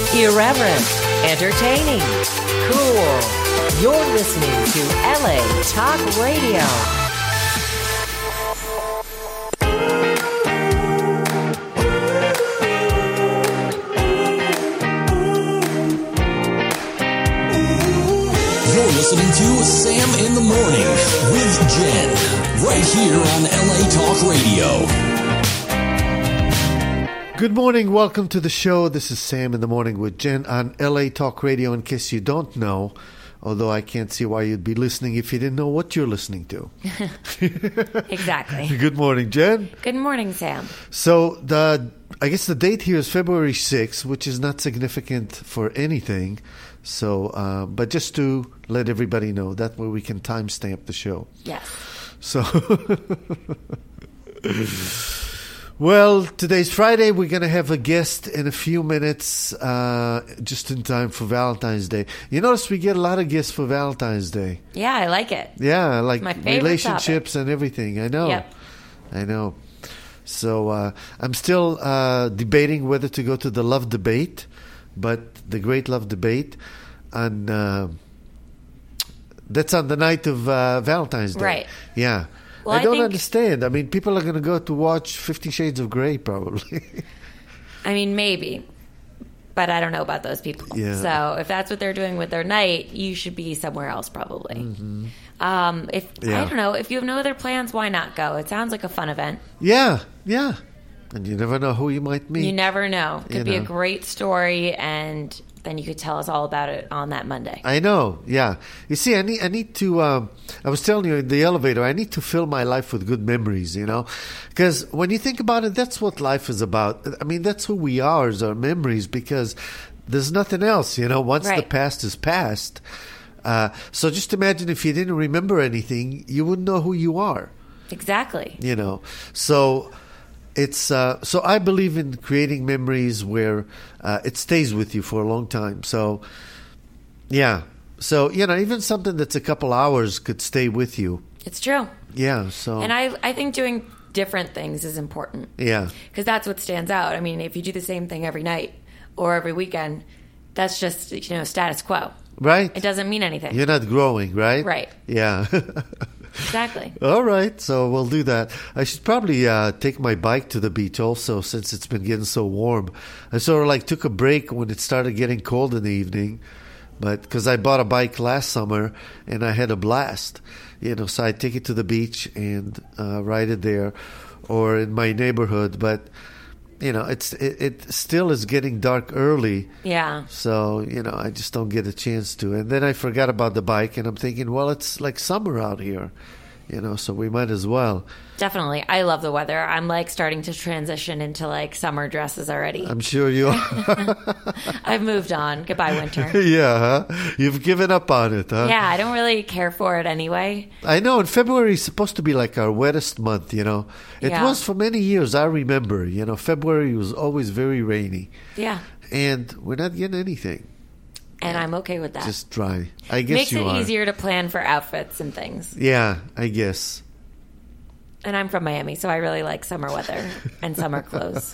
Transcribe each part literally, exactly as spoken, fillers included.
Irreverent, entertaining, cool. You're listening to L A Talk Radio. You're listening to Sam in the Morning with Jen, right here on L A Talk Radio. Good morning. Welcome to the show. This is Sam in the Morning with Jen on L A Talk Radio. In case you don't know, although I can't see why you'd be listening if you didn't know what you're listening to. Exactly. Good morning, Jen. Good morning, Sam. So the I guess the date here is February sixth, which is not significant for anything. So, uh, but just to let everybody know, that way we can timestamp the show. Yes. So, well, today's Friday. We're going to have a guest in a few minutes, uh, just in time for Valentine's Day. You notice we get a lot of guests for Valentine's Day. Yeah, I like it. Yeah, like My favorite relationships topic. and everything. I know. Yep. I know. So uh, I'm still uh, debating whether to go to the love debate, but the great love debate, on uh, that's on the night of uh, Valentine's Day. Right. Yeah. Well, I I don't think- understand. I mean, people are going to go to watch Fifty Shades of Grey, probably. I mean, maybe. But I don't know about those people. Yeah. So if that's what they're doing with their night, you should be somewhere else probably. Mm-hmm. Um, if Yeah. I don't know, if you have no other plans, why not go? It sounds like a fun event. Yeah, yeah. And you never know who you might meet. You never know. It could You be a know. great story, and then you could tell us all about it on that Monday. I know, yeah. You see, I need, I need to. Um, I was telling you in the elevator, I need to fill my life with good memories. You know, because when you think about it, that's what life is about. I mean, that's who we are, is our memories. Because there's nothing else. You know, once the Right. past is past. Uh, so just imagine if you didn't remember anything, you wouldn't know who you are. Exactly. You know, so. It's uh, so I believe in creating memories where uh, it stays with you for a long time. So, yeah. So, you know, even something that's a couple hours could stay with you. It's true. Yeah. So, And I, I think doing different things is important. yeah. Because that's what stands out. I mean, if you do the same thing every night or every weekend, that's just, you know, status quo. Right. It doesn't mean anything. You're not growing, right? Right. Yeah. Exactly. All right. So we'll do that. I should probably uh, take my bike to the beach also, since it's been getting so warm. I sort of like took a break when it started getting cold in the evening. But because I bought a bike last summer and I had a blast, you know, so I take it to the beach and uh, ride it there or in my neighborhood. But, you know, it's it, it still is getting dark early. Yeah. So, you know, I just don't get a chance to. And then I forgot about the bike and I'm thinking, well, it's like summer out here, you know, so we might as well. Definitely. I love the weather. I'm like starting to transition into like summer dresses already. I'm sure you are. I've moved on. Goodbye, winter. Yeah, huh? You've given up on it, huh? Yeah, I don't really care for it anyway. I know, and February is supposed to be like our wettest month, you know. It Yeah. was for many years, I remember. You know, February was always very rainy. Yeah. And we're not getting anything. And I'm okay with that. Just dry. I guess Makes you it are. easier to plan for outfits and things. Yeah, I guess. And I'm from Miami, so I really like summer weather and summer clothes.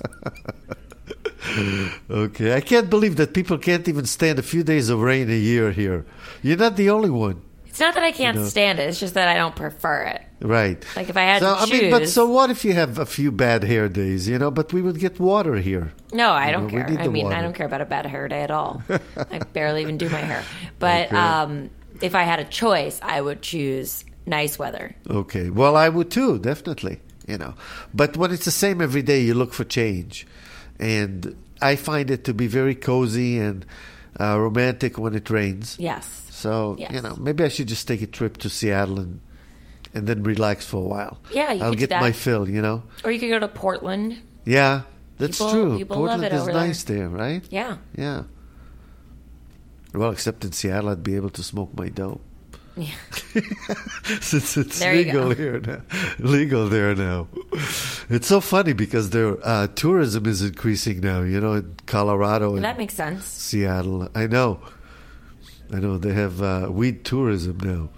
Okay. I can't believe that people can't even stand a few days of rain a year here. You're not the only one. It's not that I can't You know. stand it. It's just that I don't prefer it. Right. Like if I had so, to I mean, but choose- so what if you have a few bad hair days, you know, but we would get water here. No, I You don't know, we care. need I the mean, water. I don't care about a bad hair day at all. I barely even do my hair. But Okay. um, if I had a choice, I would choose nice weather. Okay. Well, I would too, definitely. You know, but when it's the same every day, you look for change, and I find it to be very cozy and uh, romantic when it rains. Yes. So Yes. you know, maybe I should just take a trip to Seattle and and then relax for a while. Yeah, you I'll could do get that. my fill. You know. Or you could go to Portland. Yeah, that's People- true. people love Portland it is over there. nice there, right? Yeah. Yeah. Well, except in Seattle, I'd be able to smoke my dope. Yeah. Since it's There you legal go. here now, legal there now. It's so funny because their uh, tourism is increasing now. You know, in Colorado and That makes sense. Seattle. I know, I know they have uh, weed tourism now.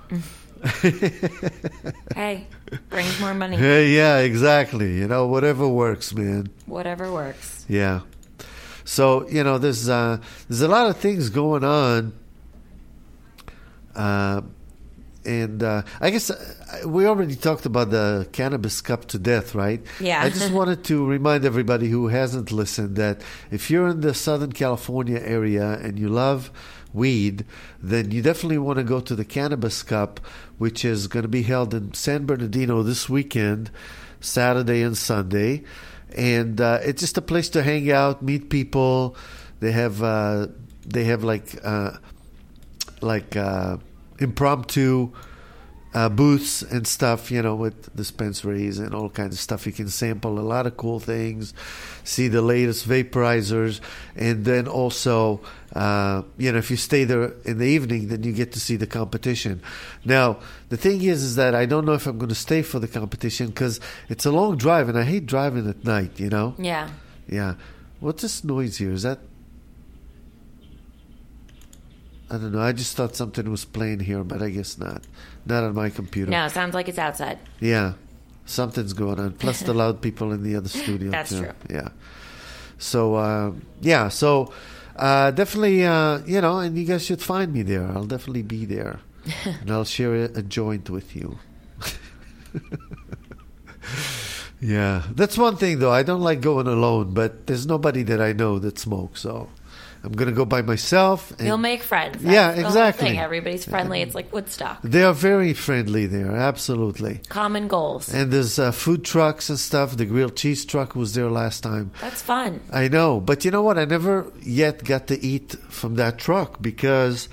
Hey, brings more money. Hey, yeah, exactly. You know, whatever works, man. Whatever works. Yeah. So, you know, there's uh, there's a lot of things going on. Uh, and uh, I guess uh, we already talked about the Cannabis Cup to death, right? Yeah. I just wanted to remind everybody who hasn't listened that if you're in the Southern California area and you love weed, then you definitely want to go to the Cannabis Cup, which is going to be held in San Bernardino this weekend, Saturday and Sunday. And uh, it's just a place to hang out, meet people. They have uh, they have like uh, like uh, impromptu uh, booths and stuff, you know, with dispensaries and all kinds of stuff. You can sample a lot of cool things, see the latest vaporizers, and then also, uh, you know, if you stay there in the evening, then you get to see the competition. Now, the thing is, is that I don't know if I'm going to stay for the competition because it's a long drive, and I hate driving at night, you know? Yeah. Yeah. What's this noise here? Is that... I don't know. I just thought something was playing here, but I guess not. Not on my computer. No, it sounds like it's outside. Yeah. Something's going on. Plus the loud people in the other studio. That's too. true. Yeah. So, uh, yeah. So, uh, definitely, uh, you know, and you guys should find me there. I'll definitely be there. And I'll share a, a joint with you. Yeah. That's one thing, though. I don't like going alone, but there's nobody that I know that smokes, so... I'm going to go by myself. And You'll make friends. That's yeah, the whole exactly. thing. Everybody's friendly. It's like Woodstock. They are very friendly there, absolutely. Common goals. And there's uh, food trucks and stuff. The grilled cheese truck was there last time. That's fun. I know. But you know what? I never yet got to eat from that truck because,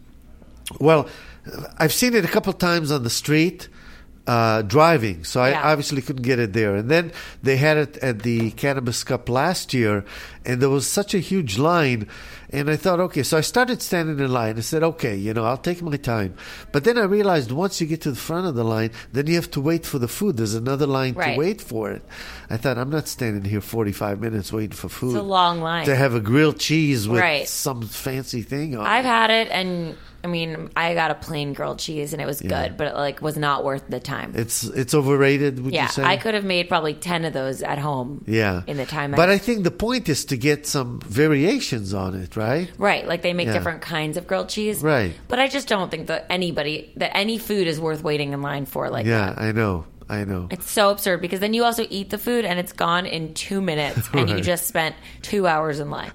well, I've seen it a couple times on the street. Uh, driving, so I Yeah. obviously couldn't get it there. And then they had it at the Cannabis Cup last year, and there was such a huge line. And I thought, okay, so I started standing in line. I said, okay, you know, I'll take my time. But then I realized once you get to the front of the line, then you have to wait for the food. There's another line Right. to wait for it. I thought, I'm not standing here forty-five minutes waiting for food. It's a long line. To have a grilled cheese with Right. some fancy thing on I've it. had it, and I mean, I got a plain grilled cheese, and it was Yeah. good, but it like was not worth the time. It's it's overrated, would yeah, you say? I could have made probably ten of those at home. Yeah. in the time. But I think the point is to get some variations on it, right? Right, like they make Yeah. different kinds of grilled cheese. Right. But I just don't think that anybody, that any food is worth waiting in line for like Yeah, that. I know. I know. It's so absurd because then you also eat the food and it's gone in two minutes and you Right. just spent two hours in line.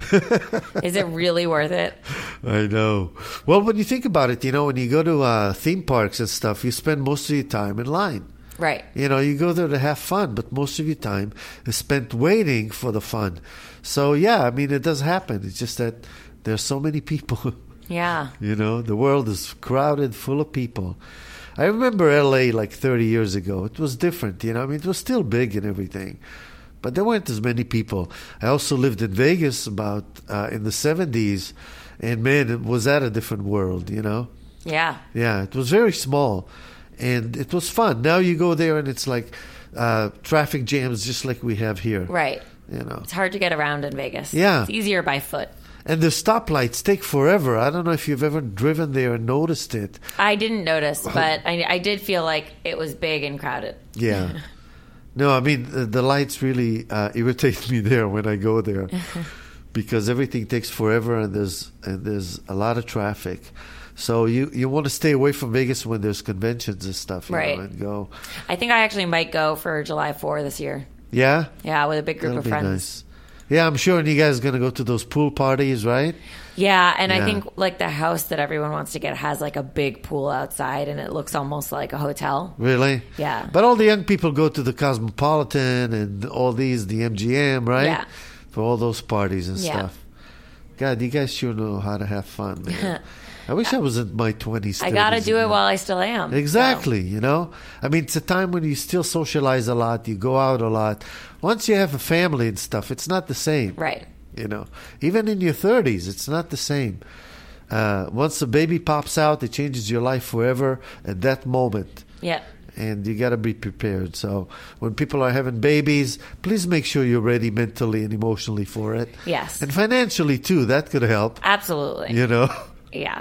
Is it really worth it? I know. Well, when you think about it, you know, when you go to uh, theme parks and stuff, you spend most of your time in line. Right. You know, you go there to have fun, but most of your time is spent waiting for the fun. So, yeah, I mean, it does happen. It's just that there's so many people. Yeah. You know, the world is crowded, full of people. I remember L A like thirty years ago. It was different, you know. I mean, it was still big and everything, but there weren't as many people. I also lived in Vegas about uh, in the seventies, and man, it was at a different world, you know. Yeah. Yeah, it was very small, and it was fun. Now you go there, and it's like uh, traffic jams, just like we have here. Right. You know. It's hard to get around in Vegas. Yeah. It's easier by foot. And the stoplights take forever. I don't know if you've ever driven there and noticed it. I didn't notice, but I, I did feel like it was big and crowded. Yeah. No, I mean, the, the lights really uh, irritate me there when I go there because everything takes forever and there's and there's a lot of traffic. So you, you want to stay away from Vegas when there's conventions and stuff, you Right. know, and go. I think I actually might go for July fourth this year. Yeah? Yeah, with a big group That'll of be friends. nice. Yeah, I'm sure. And you guys are going to go to those pool parties, right? Yeah, and Yeah. I think like the house that everyone wants to get has like a big pool outside, and it looks almost like a hotel. Really? Yeah. But all the young people go to the Cosmopolitan and all these, the M G M, right? Yeah. For all those parties and Yeah. stuff. God, you guys sure know how to have fun, man. I wish I was in my twenties. I got to thirties, do you it know. while I still am. Exactly, you know? I mean, it's a time when you still socialize a lot, you go out a lot. Once you have a family and stuff, it's not the same. So, right. You know, even in your thirties, it's not the same. Uh, once the baby pops out, it changes your life forever at that moment. Yeah. And you got to be prepared. So when people are having babies, please make sure you're ready mentally and emotionally for it. Yes. And financially, too. That could help, Absolutely. you know? Yeah.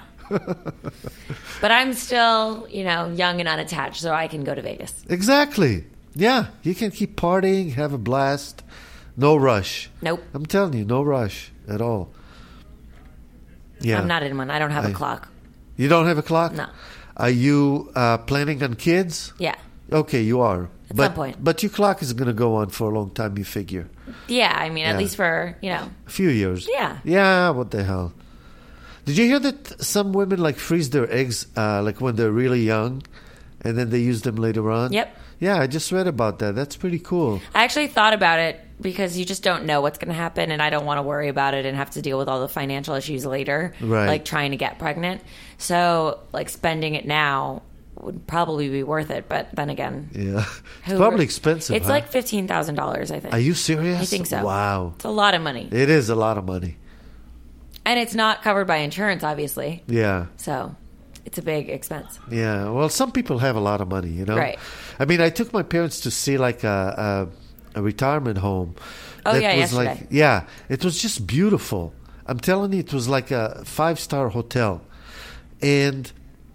But I'm still, you know, young and unattached, so I can go to Vegas. Exactly. Yeah. You can keep partying, have a blast. No rush. Nope. I'm telling you, no rush at all. Yeah. I'm not in one. I don't have I- a clock. You don't have a clock? No. Are you uh, planning on kids? Yeah. Okay, you are. At but, some point. But your clock is going to go on for a long time, you figure. Yeah, I mean, Yeah. at least for, you know. A few years. Yeah. Yeah, what the hell. Did you hear that some women like freeze their eggs uh, like when they're really young and then they use them later on? Yep. Yeah, I just read about that. That's pretty cool. I actually thought about it because you just don't know what's going to happen, and I don't want to worry about it and have to deal with all the financial issues later, Right. like trying to get pregnant. So, like, spending it now would probably be worth it. But then again, Yeah. It's who- probably expensive. It's huh? like fifteen thousand dollars, I think. Are you serious? I think so. Wow. It's a lot of money. It is a lot of money. And it's not covered by insurance, obviously. Yeah. So it's a big expense. Yeah, well, some people have a lot of money, you know. Right. I mean, I took my parents to see like a a, a retirement home. Oh, that yeah, was yesterday. like yeah, it was just beautiful. I'm telling you, it was like a five star hotel, and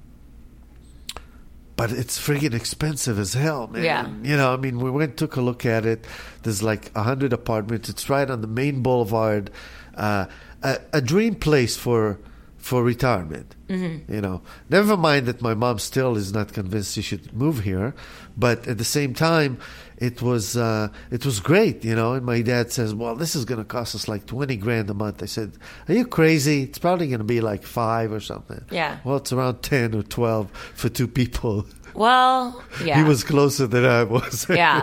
but it's friggin' expensive as hell, man. Yeah. You know, I mean, we went took a look at it. There's like a hundred apartments. It's right on the main boulevard. Uh, a, a dream place for for retirement. Mm-hmm. You know, never mind that my mom still is not convinced she should move here, but at the same time, it was uh, it was great. You know, and my dad says, "Well, this is going to cost us like twenty grand a month." I said, "Are you crazy? It's probably going to be like five or something." Yeah. Well, it's around ten or twelve for two people. Well, yeah. He was closer than I was. Yeah.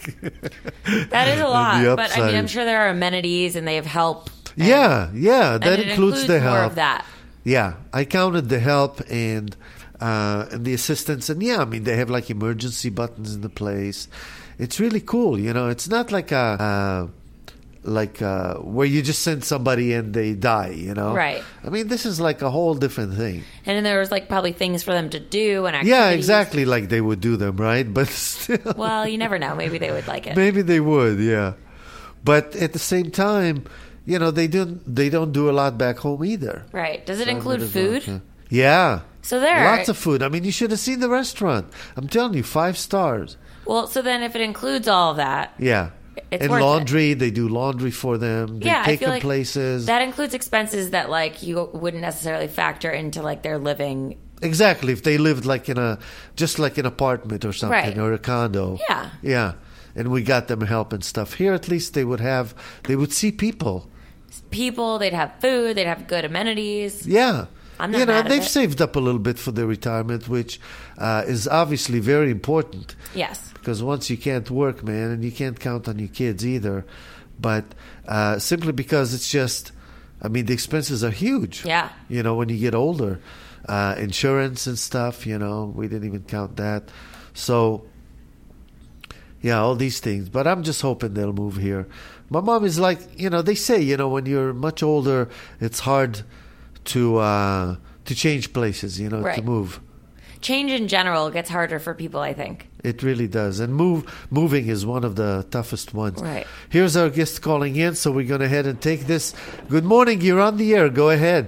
That is a lot. the But I mean, upside. I'm sure there are amenities and they have help. and- Yeah, yeah, that and it includes, the more help. of that. Yeah, I counted the help and uh, and the assistance, and yeah, I mean they have like emergency buttons in the place. It's really cool, you know. It's not like a uh, like uh, where you just send somebody and they die, you know. Right. I mean, this is like a whole different thing. And then there was like probably things for them to do and activities. Yeah, exactly. Like they would do them, right? But still, Well, you never know. Maybe they would like it. maybe they would, yeah. But at the same time, you know, they don't they don't do a lot back home either. Right. Does it So include might as well, food? yeah. Yeah. So there. Lots of food. I mean, you should have seen the restaurant. I'm telling you, five stars. Well, so then if it includes all of that, Yeah. It's and worth laundry, they do laundry for them. They yeah, I take feel them like places. that includes expenses that like you wouldn't necessarily factor into like their living. Exactly. If they lived like in a, just like an apartment or something, Right. or a condo. Yeah. Yeah. And we got them help and stuff. Here, at least they would have, they would see people. People, they'd have food, they'd have good amenities. Yeah. I'm not you know, mad at they've it. saved up a little bit for their retirement, which uh, is obviously very important. Yes. Because once you can't work, man, and you can't count on your kids either. But uh, simply because it's just, I mean, the expenses are huge. Yeah. You know, when you get older, uh, insurance and stuff, you know, we didn't even count that. So, yeah, all these things. But I'm just hoping they'll move here. My mom is like, you know, they say, you know, when you're much older, it's hard to uh, to change places, you know, to Right. move. Change in general gets harder for people, I think. It really does. And move moving is one of the toughest ones. Right. Here's our guest calling in, so we're going to head and take this. Good morning. You're on the air. Go ahead.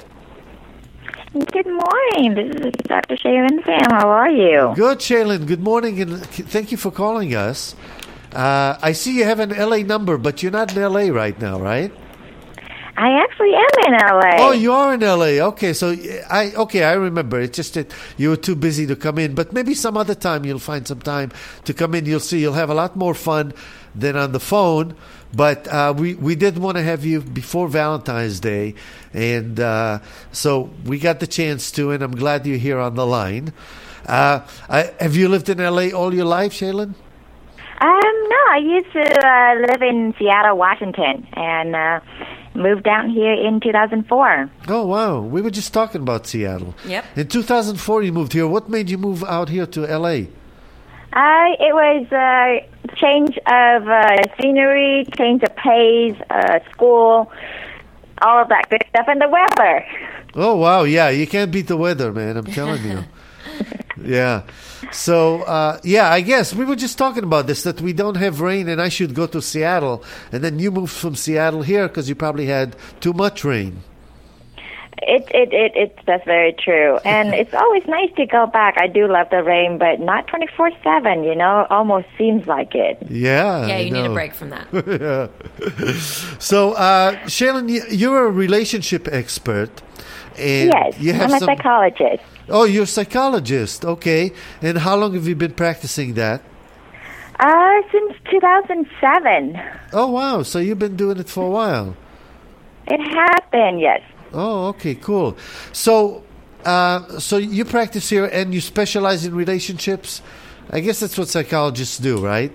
Good morning. This is Doctor Sharon Sam. How are you? Good, Shaylin. Good morning, and thank you for calling us. Uh, I see you have an L A number, but you're not in L A right now, right? I actually am in L A. Oh, you are in L A. Okay, so I okay, I remember. It's just that you were too busy to come in, but maybe some other time you'll find some time to come in. You'll see you'll have a lot more fun than on the phone. But uh, we we did want to have you before Valentine's Day, and uh, so we got the chance to, and I'm glad you're here on the line. Uh, I, have you lived in L A all your life, Shaylin? Um, no, I used to uh, live in Seattle, Washington, and uh, moved down here in two thousand four. Oh, wow. We were just talking about Seattle. Yep. In two thousand four, you moved here. What made you move out here to L A? Uh, it was a change of uh, scenery, change of pace, uh, school, all of that good stuff, and the weather. Oh, wow. Yeah, you can't beat the weather, man. I'm telling you. Yeah. So, uh, yeah, I guess we were just talking about this, that we don't have rain and I should go to Seattle. And then you moved from Seattle here because you probably had too much rain. It, it, it, it's, that's very true. And it's always nice to go back. I do love the rain, but not twenty-four seven, you know, almost seems like it. Yeah. Yeah, I you need a know. break from that. Yeah. So, uh, Shaylin, you- you're a relationship expert. And Yes, you have I'm a some, psychologist. Oh, you're a psychologist. Okay. And how long have you been practicing that? Uh, since two thousand seven. Oh, wow. So you've been doing it for a while. It has been, yes. Oh, okay, cool. So, uh, so you practice here and you specialize in relationships? I guess that's what psychologists do, right?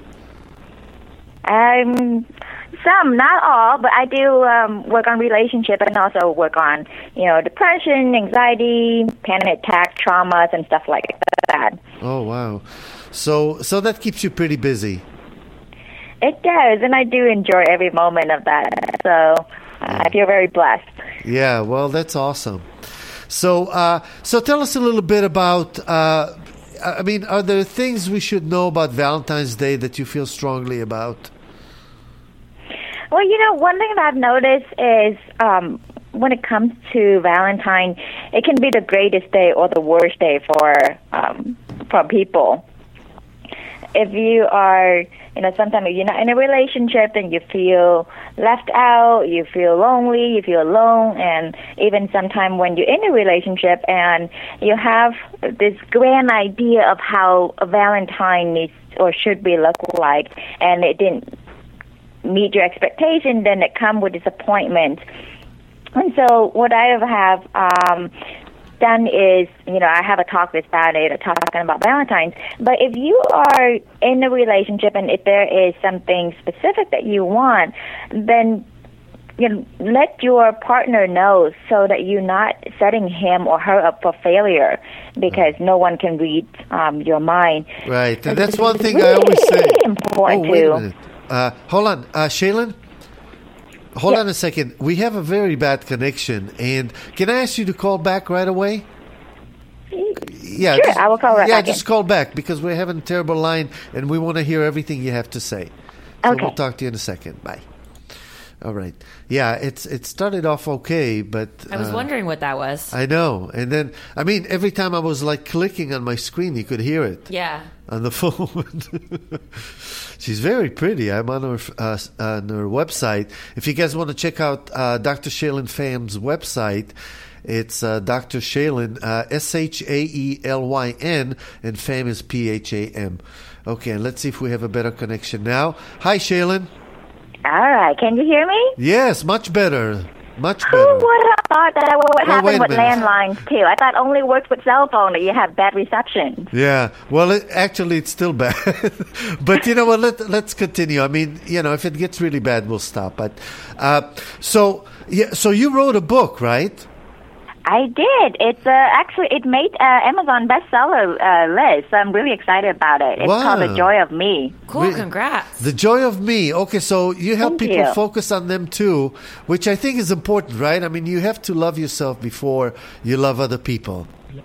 Um, some, not all, but I do um, work on relationship and also work on, you know, depression, anxiety, panic attack, traumas, and stuff like that. Oh, wow. So, so that keeps you pretty busy. It does, and I do enjoy every moment of that. So uh, I feel very blessed. Yeah, well, that's awesome. So, uh, so tell us a little bit about. Uh, I mean, are there things we should know about Valentine's Day that you feel strongly about? Well, you know, one thing that I've noticed is um, when it comes to Valentine, it can be the greatest day or the worst day for um, for people. If you are, you know, sometimes you're not in a relationship and you feel left out, you feel lonely, you feel alone, and even sometimes when you're in a relationship and you have this grand idea of how a Valentine needs or should be look like, and it didn't meet your expectation, then it comes with disappointment. And so what I have um, done is, you know, I have a talk this Saturday talking about Valentine's. But if you are in a relationship and if there is something specific that you want, then you know, let your partner know so that you're not setting him or her up for failure, because no one can read um, your mind. Right, and that's It's one thing really I always say. important Oh, wait a to. minute. Uh, hold on, uh, Shaylin. Hold Yeah. on a second. We have a very bad connection, and can I ask you to call back right away? Yeah, Sure, I will call right Yeah, back in. just call back because we're having a terrible line, and we want to hear everything you have to say. So Okay. we'll talk to you in a second. Bye. All right. Yeah, it's it started off okay, but I was uh, wondering what that was. I know, and then I mean, every time I was like clicking on my screen, you could hear it Yeah. on the phone. She's very pretty. I'm on her uh, on her website. If you guys want to check out uh, Doctor Shaylin Pham's website, it's uh, Doctor Shaylin, uh, S H A E L Y N, and Pham is P H A M. Okay, and let's see if we have a better connection now. Hi, Shaylin. All right, can you hear me? Yes, much better. Much Who better. would have thought that would Oh, wait happen a with minute. landlines too? I thought it only works with cell phone that you have bad reception. Yeah, well, it, actually, it's still bad. But you know what? Let, let's continue. I mean, you know, if it gets really bad, we'll stop. But uh, so, yeah, so you wrote a book, right? I did. It's uh, actually it made uh, Amazon bestseller uh, list. So I'm really excited about it. It's Wow. called The Joy of Me. Cool. We- Congrats. The Joy of Me. Okay, so you help Thank people you. focus on them too, which I think is important, right? I mean, you have to love yourself before you love other people.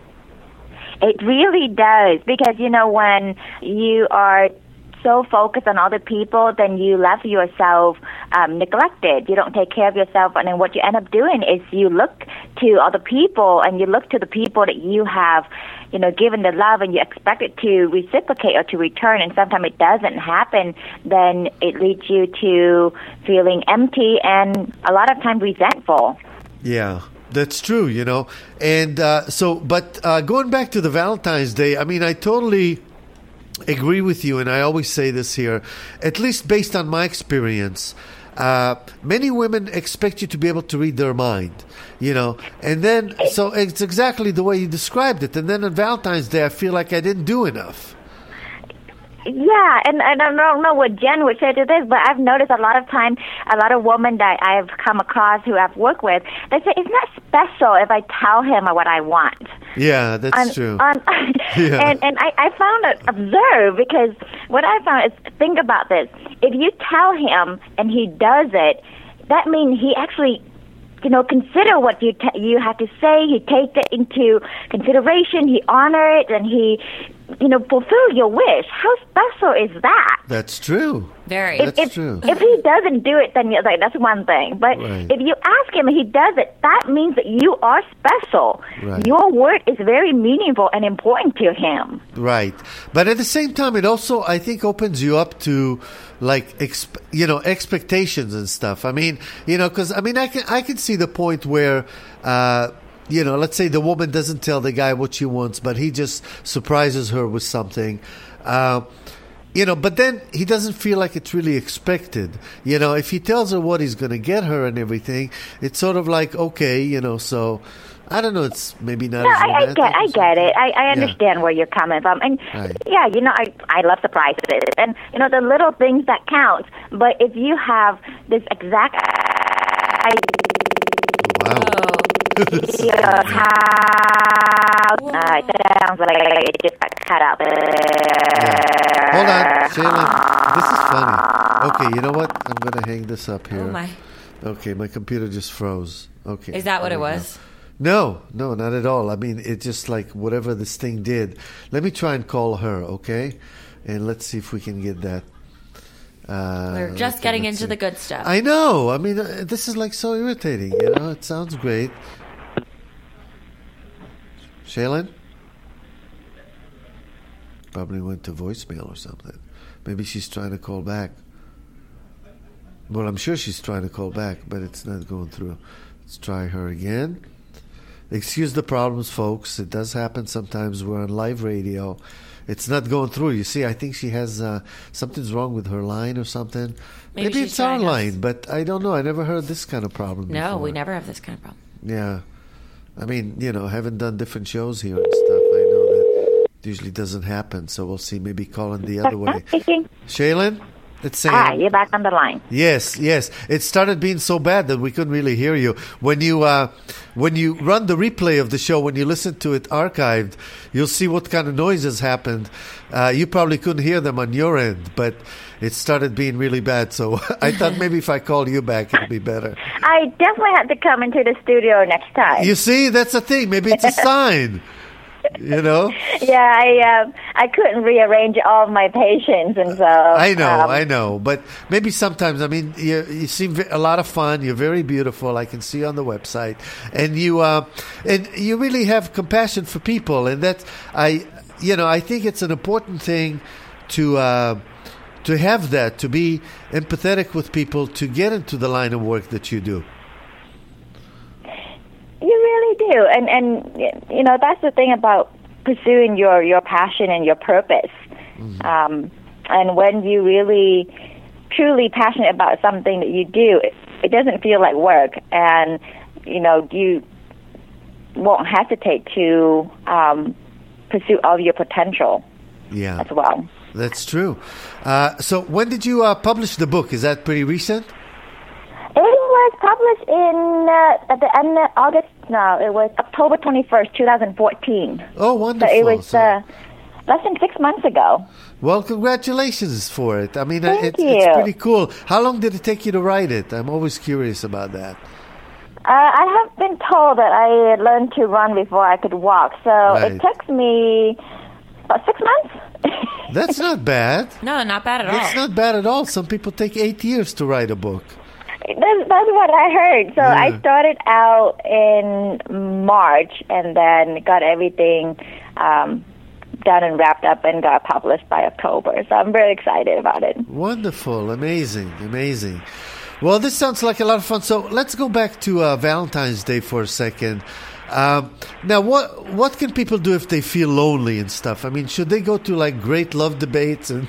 It really does, because you know when you are so focused on other people, then you left yourself um, neglected. You don't take care of yourself, and then what you end up doing is you look to other people, and you look to the people that you have, you know, given the love, and you expect it to reciprocate or to return, and sometimes it doesn't happen. Then it leads you to feeling empty and a lot of times resentful. Yeah, that's true, you know. And uh, so, but uh, going back to the Valentine's Day, I mean, I totally agree with you, and I always say this here, at least based on my experience. Uh, many women expect you to be able to read their mind, you know, and then, so it's exactly the way you described it. And then on Valentine's Day, I feel like I didn't do enough. Yeah, and, and I don't know what Jen would say to this, but I've noticed a lot of time, a lot of women that I've come across who I've worked with, they say it's not special if I tell him what I want. Yeah, that's On- true. on- Yeah. And and I, I found it observed, because what I found is, think about this: if you tell him and he does it, that means he actually, you know, consider what you t- you have to say. He takes it into consideration. He honor it, and he you know, fulfill your wish. How special is that? That's true. Very. That's if, true. If he doesn't do it, then you're like, that's one thing. But Right. if you ask him and he does it, that means that you are special. Right. Your word is very meaningful and important to him. Right. But at the same time, it also, I think, opens you up to, like, exp- you know, expectations and stuff. I mean, you know, because, I mean, I can, I can see the point where, uh, you know, let's say the woman doesn't tell the guy what she wants, but he just surprises her with something. Uh, you know, but then he doesn't feel like it's really expected. You know, if he tells her what he's going to get her and everything, it's sort of like, okay, you know, so I don't know, it's maybe not No, as I, I romantic get, or I get it. I, I Yeah. understand where you're coming from, and Right. yeah, you know, I, I love surprises, and you know, the little things that count. But if you have this exact Wow. idea of how uh, it sounds like it just got cut out there. Hold on, Shayla. This is funny. Okay, you know what? I'm going to hang this up here. Oh my. Okay, my computer just froze. Okay. Is that what there it we go. was? No, no, not at all. I mean, it just like whatever this thing did. Let me try and call her, okay? And let's see if we can get that. Uh, We're just okay, getting let's into see. the good stuff. I know. I mean, uh, this is like so irritating. You know, it sounds great. Shaylin? Probably went to voicemail or something. Maybe she's trying to call back. Well, I'm sure she's trying to call back, but it's not going through. Let's try her again. Excuse the problems, folks. It does happen sometimes. We're on live radio. It's not going through. You see, I think she has uh, something's wrong with her line or something. Maybe Maybe she's it's our trying us. line, but I don't know. I never heard this kind of problem No, before. we never have this kind of problem. Yeah. I mean, you know, haven't done different shows here and stuff. I know that it usually doesn't happen, so we'll see. Maybe calling the other way. Speaking. Shaylin? It's saying... Hi, you're back on the line. Yes, yes. It started being so bad that we couldn't really hear you. When you uh, when you run the replay of the show, when you listen to it archived, you'll see what kind of noises happened. Uh, you probably couldn't hear them on your end, but it started being really bad. So I thought maybe if I call you back, it'd be better. I definitely have to come into the studio next time. You see, that's the thing. Maybe it's a sign. You know? Yeah, I um, I couldn't rearrange all of my patients, and so I know, um, I know, but maybe sometimes. I mean, you, you seem ve- a lot of fun. You're very beautiful. I can see on the website, and you uh, and you really have compassion for people, and that I, you know, I think it's an important thing to uh, to have that, to be empathetic with people, to get into the line of work that you do. You really do, and and you know that's the thing about pursuing your your passion and your purpose. Mm-hmm. Um, and when you really truly passionate about something that you do, it, it doesn't feel like work, and you know you won't hesitate to um, pursue all of your potential. Yeah, as well. That's true. Uh, so when did you uh, publish the book? Is that pretty recent? It was published in uh, at the end of August. No, it was October twenty-first, twenty fourteen. Oh, wonderful! So it was So- uh, less than six months ago. Well, congratulations for it. I mean, Thank it's, it's you. pretty cool. How long did it take you to write it? I'm always curious about that. Uh, I have been told that I learned to run before I could walk, so Right. it took me about six months. That's not bad. No, not bad at That's all. not bad at all. Some people take eight years to write a book. That's, that's what I heard. So Yeah. I started out in March and then got everything um, done and wrapped up and got published by October. So I'm very excited about it. Wonderful. Amazing. Amazing. Well, this sounds like a lot of fun. So let's go back to uh, Valentine's Day for a second. Um, now, what what can people do if they feel lonely and stuff? I mean, should they go to like great love debates and?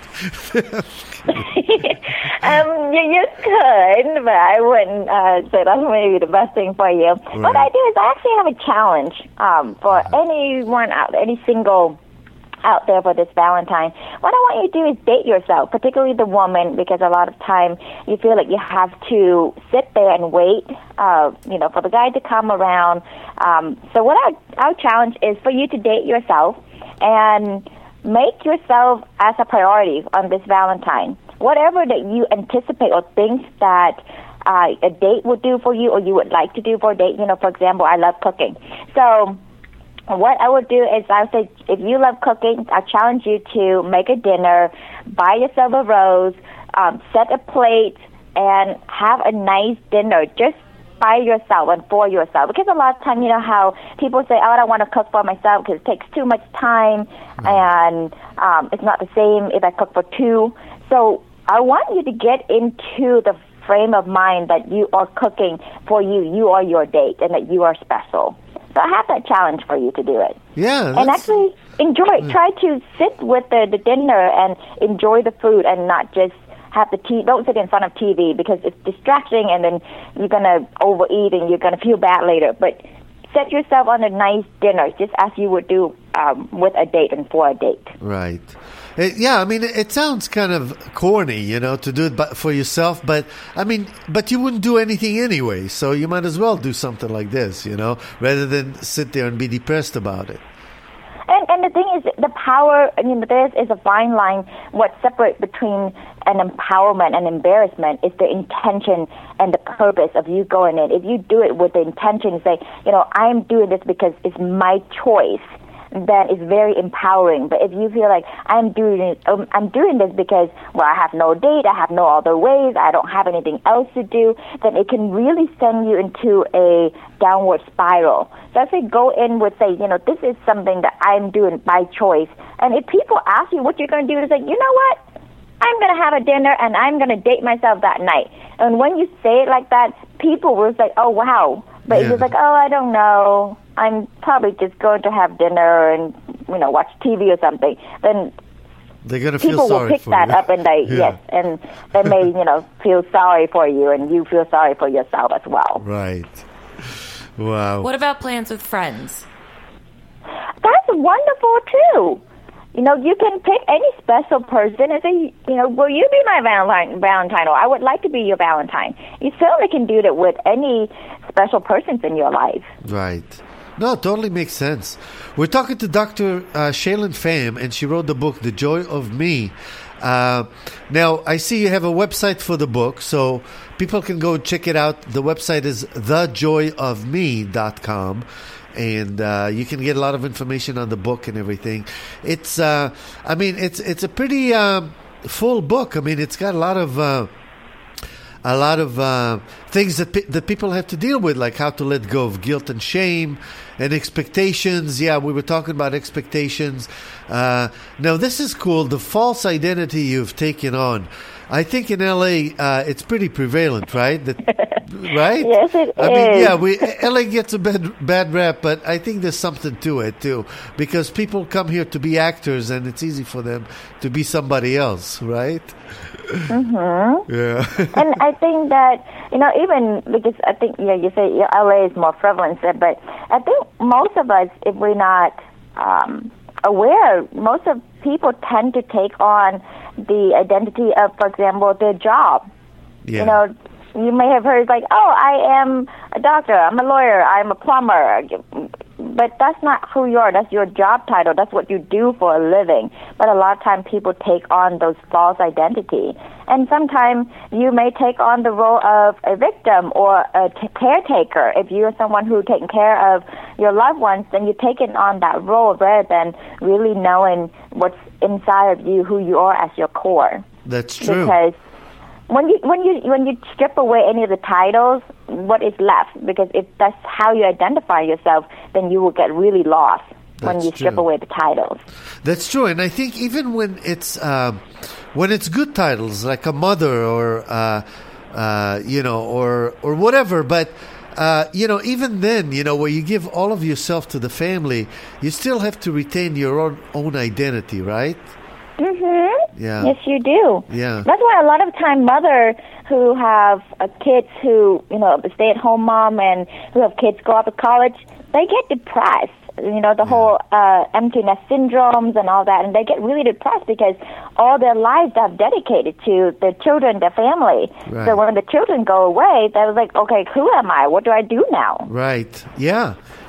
Um, you, you could, but I wouldn't uh, say that's maybe the best thing for you. What I do is I actually have a challenge um, for anyone out, any single out there for this Valentine. What I want you to do is date yourself, particularly the woman, because a lot of time you feel like you have to sit there and wait, uh, you know, for the guy to come around. Um, so what our, our challenge is for you to date yourself and make yourself as a priority on this Valentine. Whatever that you anticipate or think that uh, a date would do for you or you would like to do for a date. You know, for example, I love cooking. So what I would do is I would say, if you love cooking, I challenge you to make a dinner, buy yourself a rose, um, set a plate, and have a nice dinner just by yourself and for yourself. Because a lot of time, you know how people say, oh, I don't want to cook for myself because it takes too much time, mm-hmm. and um, it's not the same if I cook for two. So I want you to get into the frame of mind that you are cooking for you. You are your date, and that you are special. So I have that challenge for you to do it. Yeah. And actually enjoy it. Yeah. Try to sit with the, the dinner and enjoy the food and not just have the T V. Don't sit in front of T V because it's distracting, and then you're going to overeat and you're going to feel bad later. But set yourself on a nice dinner just as you would do um, with a date and for a date. Right. It, yeah, I mean, it, it sounds kind of corny, you know, to do it but for yourself. But, I mean, but you wouldn't do anything anyway. So you might as well do something like this, you know, rather than sit there and be depressed about it. And, and the thing is, the power, I mean, there is a fine line. What separates between an empowerment and embarrassment is the intention and the purpose of you going in. If you do it with the intention to say, you know, I'm doing this because it's my choice, then it's very empowering. But if you feel like I'm doing it, um, I'm doing this because, well, I have no date, I have no other ways, I don't have anything else to do, then it can really send you into a downward spiral. So I say go in with, say, you know, this is something that I'm doing by choice. And if people ask you what you're going to do, it's like, you know what? I'm going to have a dinner and I'm going to date myself that night. And when you say it like that, people will say, oh, wow. But yeah. If you're like, oh, I don't know, I'm probably just going to have dinner and, you know, watch T V or something, then they're gonna feel people sorry will pick for that you. up and they, yeah. yes, and they may, you know, feel sorry for you, and you feel sorry for yourself as well. Right. Wow. What about plans with friends? That's wonderful, too. You know, you can pick any special person and say, you know, will you be my Valentine, Valentine, or I would like to be your Valentine. You certainly can do that with any special persons in your life. Right. No, it totally makes sense. We're talking to Doctor Uh, Shaylin Pham, and she wrote the book, The Joy of Me. Uh, now, I see you have a website for the book, so people can go check it out. The website is the joy of me dot com. And uh, you can get a lot of information on the book and everything. It's, uh, I mean, it's it's a pretty um, full book. I mean, it's got a lot of uh, a lot of uh, things that pe- that people have to deal with, like how to let go of guilt and shame and expectations. Yeah, we were talking about expectations. Uh, now, this is cool. The false identity you've taken on. I think in L A, uh, it's pretty prevalent, right? That, right? Yes, it I is. mean, yeah, we L A gets a bad bad rap, but I think there's something to it too, because people come here to be actors, and it's easy for them to be somebody else, right? Mm-hmm. Yeah. And I think that, you know, even because I think, yeah, you say yeah, L A is more prevalent, but I think most of us, if we're not um, aware, most of people tend to take on the identity of, for example, their job. Yeah. You know, you may have heard like, oh, I am a doctor, I'm a lawyer, I'm a plumber. But that's not who you are. That's your job title. That's what you do for a living. But a lot of times people take on those false identity. And sometimes you may take on the role of a victim or a t- caretaker. If you're someone who's taking care of your loved ones, then you're taking on that role rather than really knowing what's inside of you, who you are as your core. That's true. Because when you when you when you strip away any of the titles, what is left? Because if that's how you identify yourself, then you will get really lost when That's you strip true. away the titles. That's true, and I think even when it's uh, when it's good titles like a mother or uh, uh, you know or or whatever, but. Uh, you know, even then, you know, where you give all of yourself to the family, you still have to retain your own own identity, right? Mm-hmm. Yeah. Yes, you do. Yeah. That's why a lot of time mothers who have uh, kids who, you know, a stay-at-home mom and who have kids go off to college, they get depressed. You know, the yeah. whole uh, empty nest syndromes and all that, and they get really depressed because all their lives are dedicated to their children, their family. Right. So when the children go away, they're like, okay, who am I? What do I do now? Right. Yeah.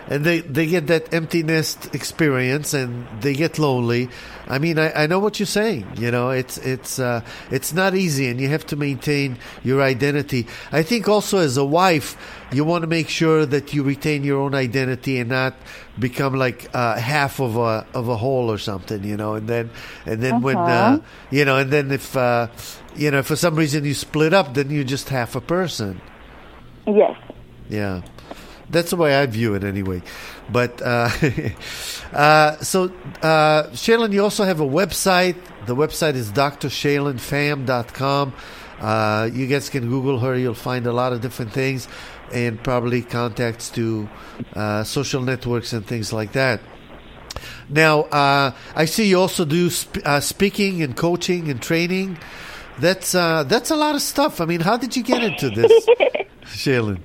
and they, they get that empty nest experience, and they get lonely. I mean, I, I know what you're saying. You know, it's it's uh, it's not easy, and you have to maintain your identity. I think also as a wife, you want to make sure that you retain your own identity and not become like uh, half of a of a whole or something. You know, and then and then uh-huh. when uh, you know, and then if uh, you know, if for some reason you split up, then you're just half a person. Yes. Yeah. That's the way I view it anyway. But, uh, uh, so, uh, Shaylin, you also have a website. The website is d r shaylin fam dot com. Uh, you guys can Google her. You'll find a lot of different things and probably contacts to uh, social networks and things like that. Now, uh, I see you also do sp- uh, speaking and coaching and training. That's, uh, that's a lot of stuff. I mean, how did you get into this, Shaylin?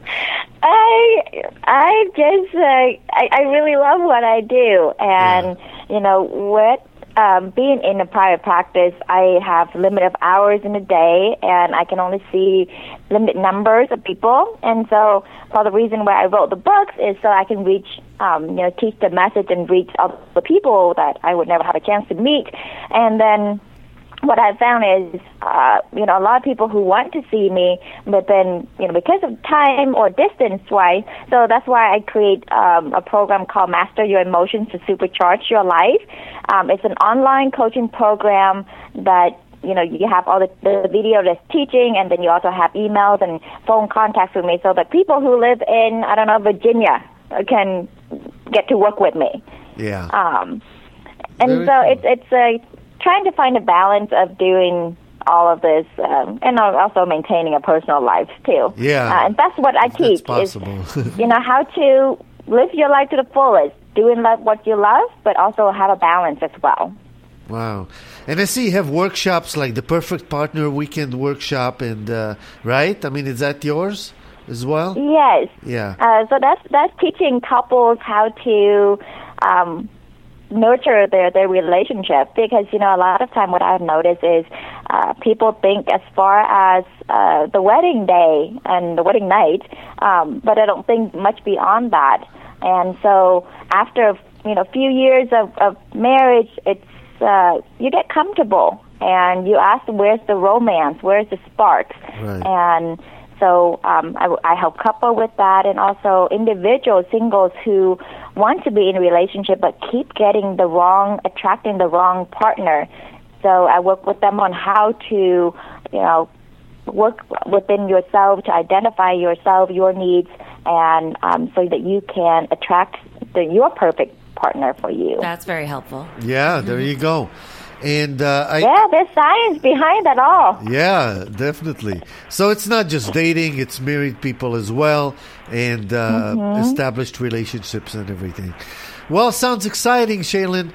I I just uh, I, I really love what I do, and yeah. you know, with um, being in a private practice, I have limited hours in a day, and I can only see limited numbers of people. And so, part of the reason why I wrote the books is so I can reach, um, you know, teach the message and reach all the people that I would never have a chance to meet, and then. What I found is, uh, you know, a lot of people who want to see me, but then, you know, because of time or distance-wise, so that's why I create um, a program called Master Your Emotions to Supercharge Your Life. Um, it's an online coaching program that, you know, you have all the, the video that's teaching, and then you also have emails and phone contacts with me, so that people who live in, I don't know, Virginia can get to work with me. Yeah. Um, and Very so cool. it's it's a... trying to find a balance of doing all of this, um, and also maintaining a personal life too. Yeah, uh, and that's what I teach. That's possible. Is, you know, how to live your life to the fullest, doing what you love, but also have a balance as well. Wow, and I see you have workshops like the Perfect Partner Weekend Workshop, and uh, right? I mean, is that yours as well? Yes. Yeah. Uh, so that's that's teaching couples how to. Um, nurture their, their relationship, because, you know, a lot of time what I've noticed is uh, people think as far as uh, the wedding day and the wedding night, um, but I don't think much beyond that. And so after, you know, a few years of, of marriage, it's uh, you get comfortable and you ask, where's the romance, where's the sparks? Right. And so um, I, I help couple with that, and also individual singles who want to be in a relationship but keep getting the wrong, attracting the wrong partner. So I work with them on how to, you know, work within yourself to identify yourself, your needs, and um, so that you can attract the, your perfect partner for you. That's very helpful. Yeah, there you go. And uh, I, yeah, there's science behind it all. Yeah, definitely. So it's not just dating; it's married people as well, and uh, mm-hmm. established relationships and everything. Well, sounds exciting, Shaylin.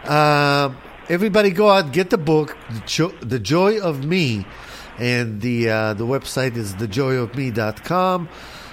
Uh, everybody, go out, get the book, "The Joy of Me," and the uh, the website is the joy of me dot com.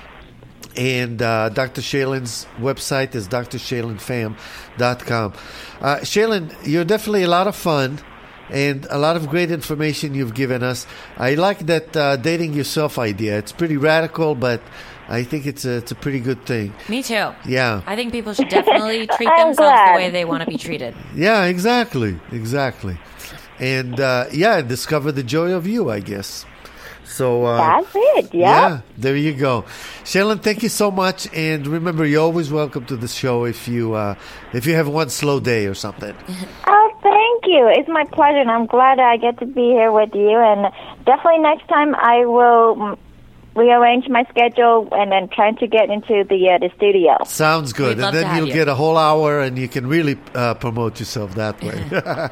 And uh, Doctor Shaylin's website is d r shaylin fam dot com. Uh, Shaylin, you're definitely a lot of fun and a lot of great information you've given us. I like that uh, dating yourself idea. It's pretty radical, but I think it's a, it's a pretty good thing. Me too. Yeah. I think people should definitely treat I'm themselves glad. the way they want to be treated. Yeah, exactly. Exactly. And, uh, yeah, discover the joy of you, I guess. So uh, that's it, yeah. Yeah, there you go. Shaylin, thank you so much. And remember, you're always welcome to the show if you uh, if you have one slow day or something. Oh, thank you. It's my pleasure, and I'm glad I get to be here with you. And definitely next time I will rearrange my schedule and then trying to get into the uh, the studio. Sounds good. We'd love And to then you'll have you. get a whole hour and you can really uh, promote yourself that way.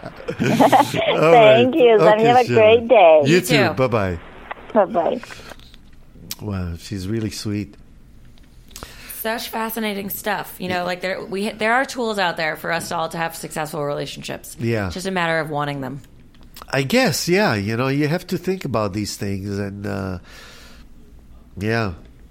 All Thank right. you. Let Okay, me have a Shaylin. great day. You You too. too. Bye-bye. Bye-bye. Wow, she's really sweet. Such fascinating stuff. You know, like there we there are tools out there for us all to have successful relationships. Yeah. It's just a matter of wanting them. I guess, yeah. You know, you have to think about these things and, uh, yeah.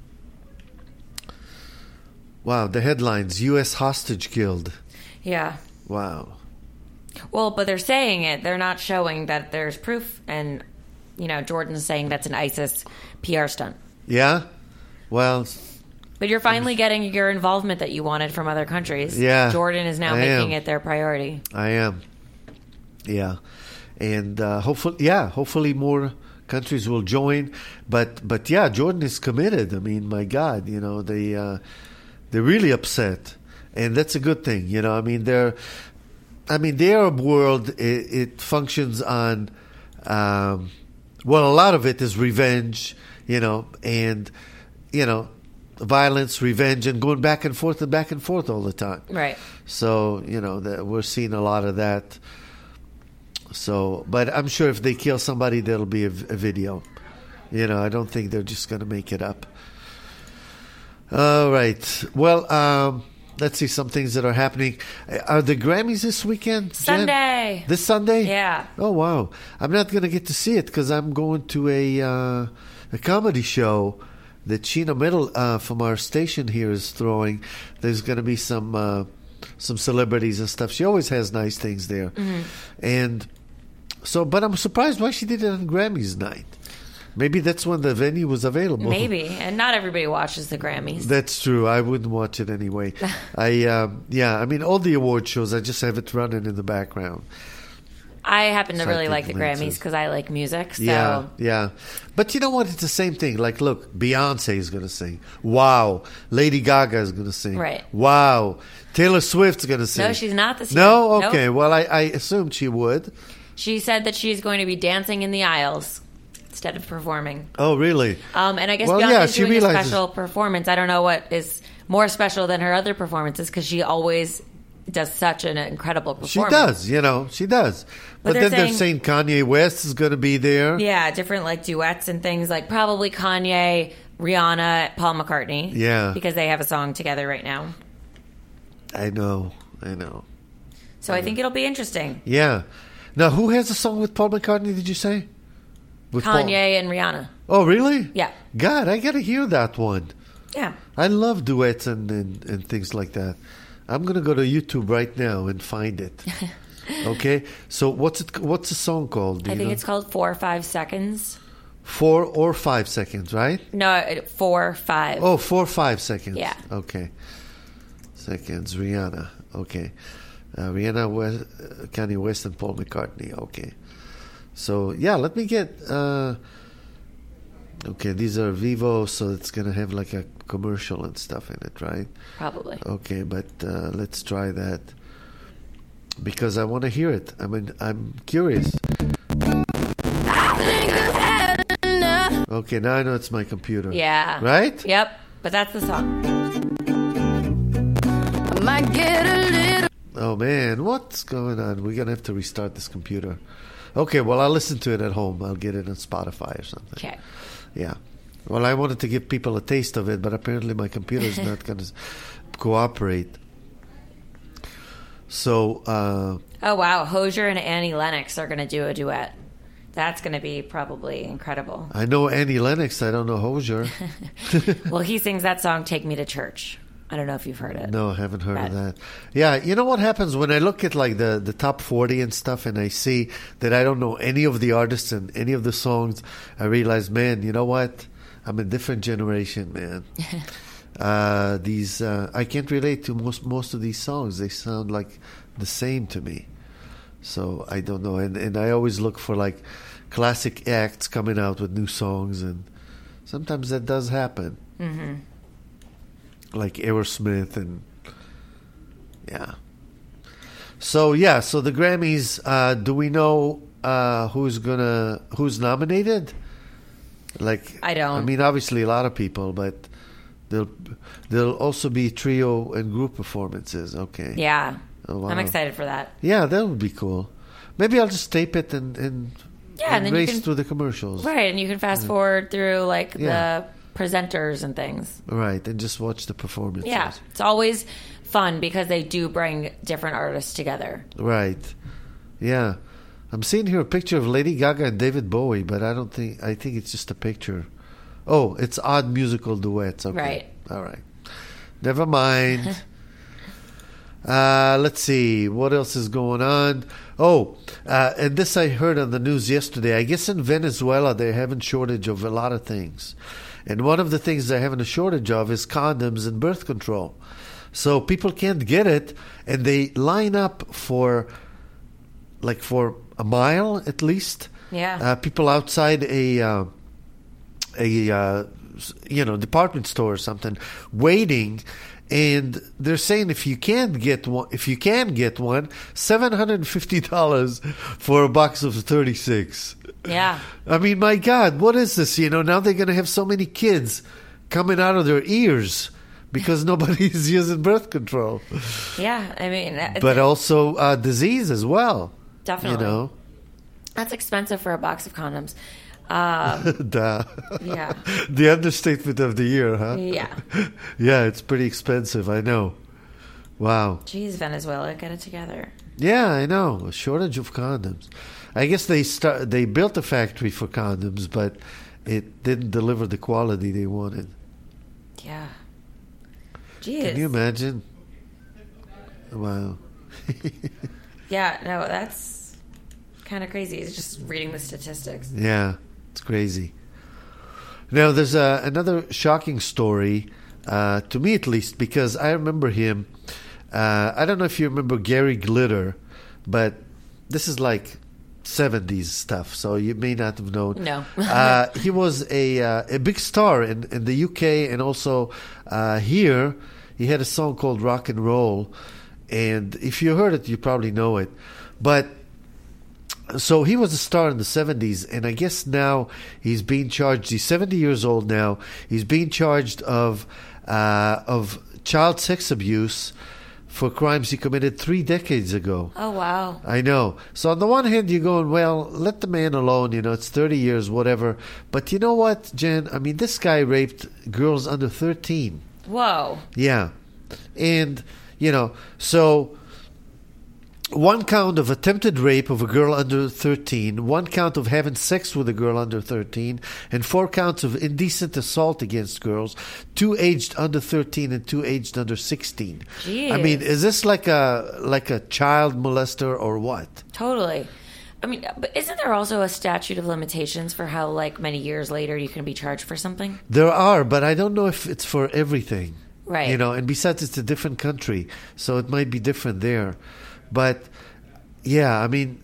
Wow, the headlines, U S Hostage Guild. Yeah. Wow. Well, but they're saying it. They're not showing that there's proof. And, you know, Jordan's saying that's an ISIS P R stunt. Yeah? Well, But you're finally getting your involvement that you wanted from other countries. Yeah, Jordan is now I making am. it their priority. I am. Yeah. And uh, hopefully, yeah, hopefully more countries will join. But, but yeah, Jordan is committed. I mean, my God, you know, they, uh, they're really upset. And that's a good thing, you know. I mean, they're, I mean, the Arab world, it, it functions on, um, well, a lot of it is revenge, you know, and, you know, violence, revenge, and going back and forth and back and forth all the time. Right. So, you know, that we're seeing a lot of that. So, but I'm sure if they kill somebody, there'll be a, a video. You know, I don't think they're just going to make it up. All right. Well, um, let's see some things that are happening. Are the Grammys this weekend, Jen? Sunday. This Sunday? Yeah. Oh, wow. I'm not going to get to see it because I'm going to a uh, a comedy show that Sheena Middle uh, from our station here is throwing. There's going to be some uh, some celebrities and stuff. She always has nice things there. Mm-hmm. And so, but I'm surprised why she did it on Grammys night. Maybe that's when the venue was available. Maybe. And not everybody watches the Grammys. That's true. I wouldn't watch it anyway. I um, yeah, I mean, all the award shows, I just have it running in the background. I happen to So I really think like the Lance Grammys is- because I like music. So Yeah, yeah. But you know what? It's the same thing. Like, look, Beyonce is going to sing. Wow. Lady Gaga is going to sing. Right. Wow. Taylor Swift's going to sing. No, she's not this year. No? Nope. Okay. Well, I, I assumed she would. she said that she's going to be dancing in the aisles instead of performing. Oh, really? Um, and I guess Well, Beyonce's yeah, she doing a realizes- special performance. I don't know what is more special than her other performances because she always does such an incredible She performance. does, you know, she does. But, But they're then they're saying saying- Kanye West is going to be there. Yeah, different like duets and things like probably Kanye, Rihanna, Paul McCartney. Yeah. Because they have a song together right now. I know, I know. So I think it'll be interesting. Yeah. Now, who has a song with Paul McCartney, did you say? With Paul- Kanye and Rihanna. Oh, really? Yeah. God, I got to hear that one. Yeah. I love duets and, and, and things like that. I'm going to go to YouTube right now and find it. Okay? So what's it? What's the song called? Do I you think know? it's called Four or Five Seconds. Four or five seconds, right? No, it- four, five. Oh, four or five seconds. Yeah. Okay. Seconds. Rihanna. Okay. Uh, Rihanna, West, uh, Kanye West, and Paul McCartney. Okay. So, yeah, let me get... Uh, okay, these are Vivo, so it's going to have like a commercial and stuff in it, right? Probably. Okay, but uh, let's try that because I want to hear it. I mean, I'm curious. Okay, now I know it's my computer. Yeah. Right? Yep. But that's the song. Oh man, what's going on? We're gonna have to restart this computer. Okay, well I'll listen to it at home. I'll get it on Spotify or something. Okay. Yeah. Well, I wanted to give people a taste of it, but apparently my computer is not going to cooperate. So, uh, Oh, wow. Hosier and Annie Lennox are going to do a duet. That's going to be probably incredible. I know Annie Lennox. I don't know Hosier. Well, he sings that song, Take Me to Church. I don't know if you've heard it. No, I haven't heard of Right. that. Yeah, you know what happens when I look at like the, the top forty and stuff and I see that I don't know any of the artists and any of the songs, I realize, man, you know what? I'm a different generation, man. uh, these uh, I can't relate to most most of these songs. They sound like the same to me. So I don't know. And, and I always look for like classic acts coming out with new songs, and sometimes that does happen. Mm-hmm. Like Aerosmith and yeah. So yeah, so the Grammys. Uh, do we know uh, who's gonna who's nominated? Like I don't. I mean, obviously a lot of people, but there'll there'll also be trio and group performances. Okay. Yeah. Oh, wow. I'm excited for that. Yeah, that would be cool. Maybe I'll just tape it and and, Yeah, and then you race can- through the commercials. Right, and you can fast forward through like Yeah. the presenters and things. Right, and just watch the performances. Yeah, it's always fun because they do bring different artists together. Right. Yeah. I'm seeing here a picture of Lady Gaga and David Bowie, but I don't think I think it's just a picture. Oh, it's odd musical duets. Okay. Right. All right. Never mind. uh, let's see what else is going on. Oh, uh, and this I heard on the news yesterday. I guess in Venezuela they're having shortage of a lot of things, And one of the things they're having a shortage of is condoms and birth control. So people can't get it, and they line up for, like, for a mile at least. Yeah. Uh, people outside a, uh, a uh, you know, department store or something, waiting. And they're saying if you can't get one, if you can get one, seven hundred and fifty dollars for a box of thirty-six. Yeah. I mean, my God, what is this? You know, now they're going to have so many kids coming out of their ears because nobody's using birth control. Yeah, I mean, But also uh, disease as well. definitely. You know, That's expensive for a box of condoms. Um, the, yeah. the understatement of the year, huh? Yeah. Yeah, it's pretty expensive. I know. Wow. Jeez, Venezuela, get it together. Yeah, I know. A shortage of condoms. I guess they start. They built a factory for condoms, but it didn't deliver the quality they wanted. Yeah. Jeez. Can you imagine? Wow. Yeah, no, that's kind of crazy. It's just reading the statistics. Yeah, it's crazy. Now, there's uh, another shocking story, uh, to me at least, because I remember him. Uh, I don't know if you remember Gary Glitter, but this is like seventies stuff, so you may not have known. No. uh, he was a uh, a big star in, in the U K and also uh, here. He had a song called Rock and Roll, and if you heard it, you probably know it. But so he was a star in the seventies, and I guess now he's being charged. He's seventy years old now. He's being charged of uh, of child sex abuse for crimes he committed three decades ago. Oh, wow. I know. So on the one hand, you're going, well, let the man alone. You know, it's thirty years, whatever. But you know what, Jen? I mean, this guy raped girls under thirteen. Whoa. Yeah. And, you know, so one count of attempted rape of a girl under thirteen, one count of having sex with a girl under thirteen, and four counts of indecent assault against girls, two aged under thirteen and two aged under sixteen. Jeez. I mean, is this like a like a child molester or what? Totally. I mean, but isn't there also a statute of limitations for how, like, many years later you can be charged for something? There are, but I don't know if it's for everything. Right. You know, and besides, it's a different country, so it might be different there. But, yeah, I mean,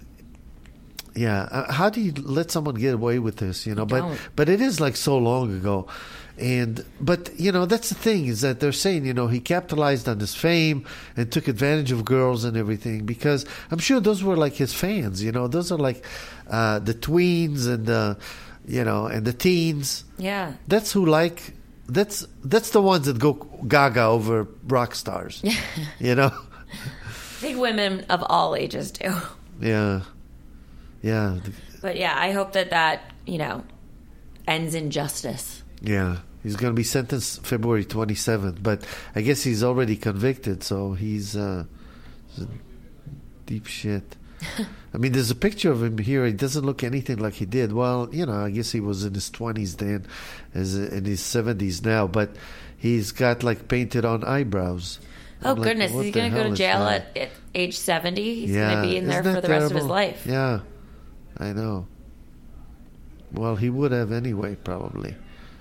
yeah, uh, how do you let someone get away with this, you know? You but don't. but it is like so long ago. And, but, you know, that's the thing is that they're saying, you know, he capitalized on his fame and took advantage of girls and everything because I'm sure those were like his fans, you know, those are like uh, the tweens and the, you know, and the teens. Yeah. That's who like, that's, that's the ones that go gaga over rock stars, you know? I think women of all ages do. Yeah. Yeah. But yeah, I hope that that, you know, ends in justice. Yeah. He's going to be sentenced February twenty-seventh, but I guess he's already convicted, so he's, uh, he's in deep shit. I mean, there's a picture of him here. He doesn't look anything like he did. Well, you know, I guess he was in his twenties then, as in his seventies now, but he's got like painted on eyebrows. Oh, I'm like, goodness. what Is he the going to go hell to is jail that? at, at age seventy? He's Yeah. going to be in there Isn't for that the rest of his terrible? life. Yeah, I know. Well, he would have anyway, probably.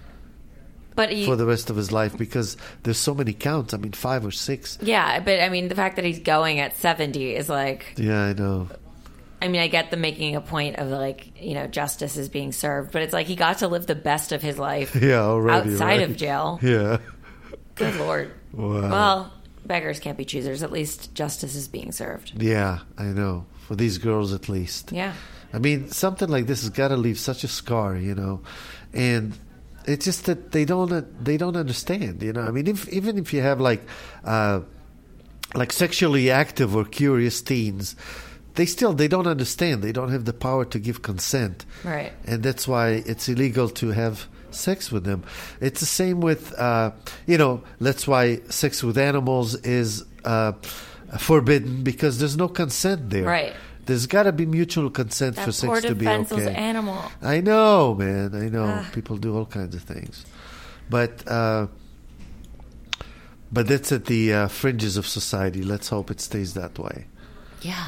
But he, For the rest of his life, because there's so many counts. I mean, five or six. yeah, but I mean, the fact that he's going at seventy is like, Yeah, I know. I mean, I get the making a point of, like, you know, justice is being served, but it's like he got to live the best of his life Yeah, already. outside right? of jail. Yeah. Good Lord. Wow. Well, beggars can't be choosers. At least justice is being served. Yeah, I know. For these girls, at least. Yeah. I mean, something like this has got to leave such a scar, you know, and it's just that they don't they don't understand, you know. I mean, if, even if you have like uh, like sexually active or curious teens, they still they don't understand. They don't have the power to give consent, Right. and that's why it's illegal to have sex with them. It's the same with uh, you know. That's why sex with animals is uh, forbidden because there's no consent there. Right. There's got to be mutual consent That for poor sex to be defenseless okay. animal. I know, man. I know. Ah. People do all kinds of things, but uh, but that's at the uh, fringes of society. Let's hope it stays that way. Yeah.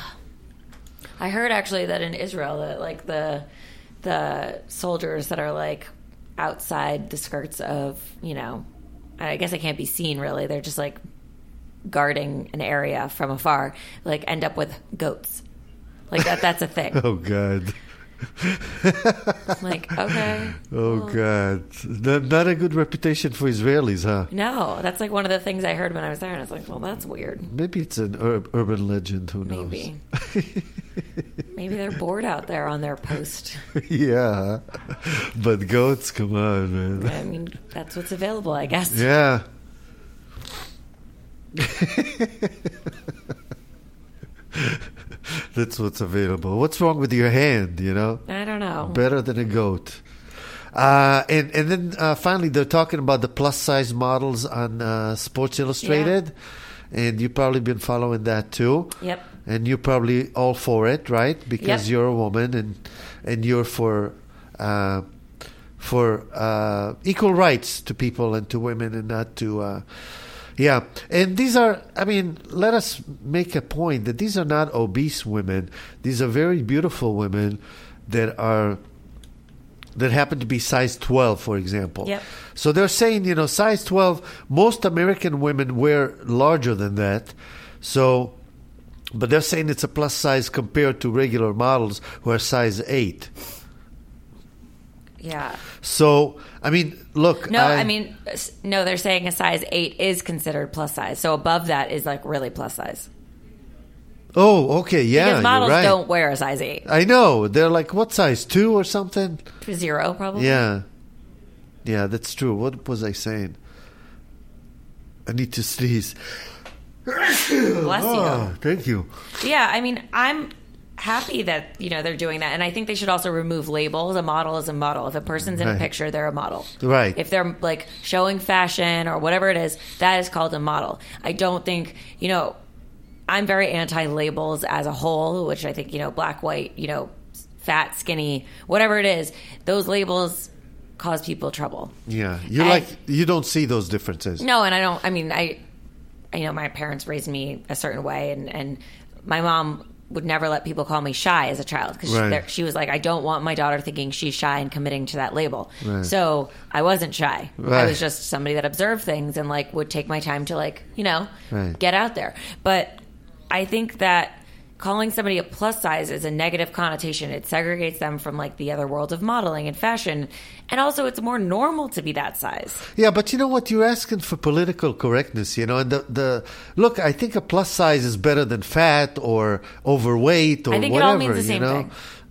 I heard actually that in Israel that like the the soldiers that are like outside the skirts of, you know, I guess it can't be seen really. They're just like guarding an area from afar, like end up with goats. Like that that's a thing. Oh God. Like, okay. Oh well, God. Not, not a good reputation for Israelis, huh? No, that's like one of the things I heard when I was there, and I was like, well, that's weird. Maybe it's an ur- urban legend, who knows? Maybe. Maybe they're bored out there on their post. Yeah. But goats, come on, man. I mean, that's what's available, I guess. Yeah. That's what's available. What's wrong with your hand, you know? I don't know. Better than a goat. Uh, and, and then uh, finally, they're talking about the plus-size models on uh, Sports Illustrated. Yeah. And you've probably been following that too. Yep. And you're probably all for it, right? Because yep. you're a woman and and you're for uh, for uh, equal rights to people and to women, and not to... Uh, Yeah, and these are, I mean, let us make a point that these are not obese women. These are very beautiful women that are, that happen to be size twelve, for example. Yep. So they're saying, you know, size twelve, most American women wear larger than that. So, but they're saying it's a plus size compared to regular models who are size eight. Yeah. So, I mean, look. No, I, I mean, no, they're saying a size eight is considered plus size. So above that is like really plus size. Oh, okay, yeah. Because models you're right. don't wear a size eight. I know. They're like, what size? Two or something? Zero, probably. Yeah. Yeah, that's true. What was I saying? I need to sneeze. Bless you. Oh, thank you. Yeah, I mean, I'm happy that, you know, they're doing that, and I think they should also remove labels. A model is a model. If a person's in Right. a picture, they're a model. Right. If they're like showing fashion or whatever it is, that is called a model. I don't think, you know, I'm very anti-labels as a whole, which I think, you know, black, white, you know, fat, skinny, whatever it is, those labels cause people trouble. Yeah, you And- like you don't see those differences. No, and I don't. I mean, I, I know my parents raised me a certain way, and, and my mom would never let people call me shy as a child because Right. she, she was like, I don't want my daughter thinking she's shy and committing to that label. Right. So I wasn't shy. I Right. was just somebody that observed things and like would take my time to like, you know, Right. get out there. But I think that calling somebody a plus size is a negative connotation. It segregates them from like the other world of modeling and fashion. And also it's more normal to be that size. Yeah, but you know what? You're asking for political correctness, you know. And the, the look, I think a plus size is better than fat or overweight or I think whatever. it all means the same you know? thing.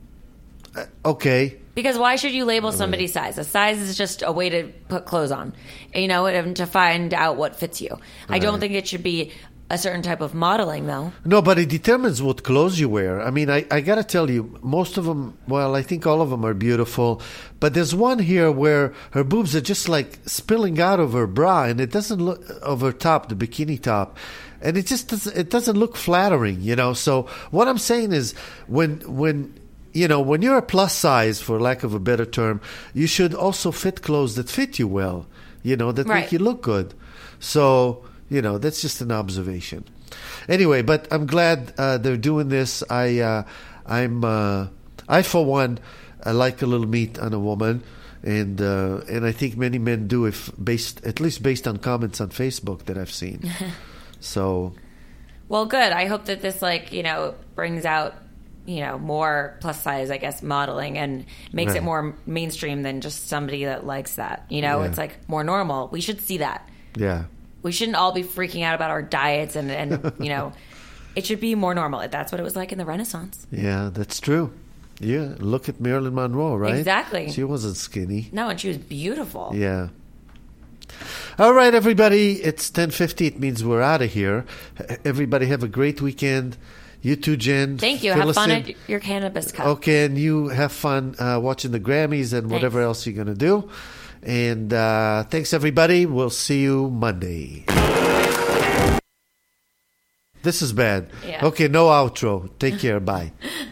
Uh, okay. Because why should you label somebody's size? A size is just a way to put clothes on, you know, and to find out what fits you. I don't Right. think it should be a certain type of modeling, though. No, but it determines what clothes you wear. I mean, I, I got to tell you, most of them, well, I think all of them are beautiful. But there's one here where her boobs are just like spilling out of her bra, and it doesn't look, of her top, the bikini top. And it just doesn't, it doesn't look flattering, you know. So what I'm saying is when, when, you know, when you're a plus size, for lack of a better term, you should also fit clothes that fit you well, you know, that Right. make you look good. So, you know, that's just an observation. Anyway, but I'm glad uh, they're doing this. I, uh, I'm, uh, I for one, I like a little meat on a woman, and uh, and I think many men do, if based at least based on comments on Facebook that I've seen. So, Well, good. I hope that this, like, you know, brings out, you know, more plus size, I guess, modeling and makes Right. it more mainstream than just somebody that likes that. You know, Yeah. it's like more normal. We should see that. yeah. We shouldn't all be freaking out about our diets and, and you know, it should be more normal. That's what it was like in the Renaissance. Yeah, that's true. Yeah, look at Marilyn Monroe, right? Exactly. She wasn't skinny. No, and she was beautiful. Yeah. All right, everybody. It's ten fifty. It means we're out of here. Everybody have a great weekend. You too, Jen. Thank you. Fill Have us fun in. at your cannabis cup. Okay, and you have fun uh, watching the Grammys and whatever Thanks. else you're going to do. And uh, thanks, everybody. We'll see you Monday. This is bad. Yeah. Okay, no outro. Take care. Bye.